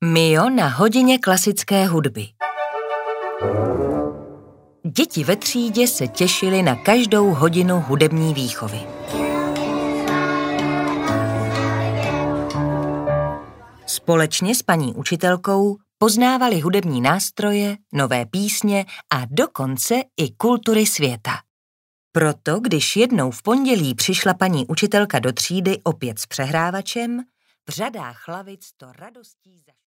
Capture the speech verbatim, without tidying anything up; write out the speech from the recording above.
Mio na hodině klasické hudby. Děti ve třídě se těšily na každou hodinu hudební výchovy. Společně s paní učitelkou poznávali hudební nástroje, nové písně a dokonce i kultury světa. Proto, když jednou v pondělí přišla paní učitelka do třídy opět s přehrávačem, v řadách lavic to radostí za...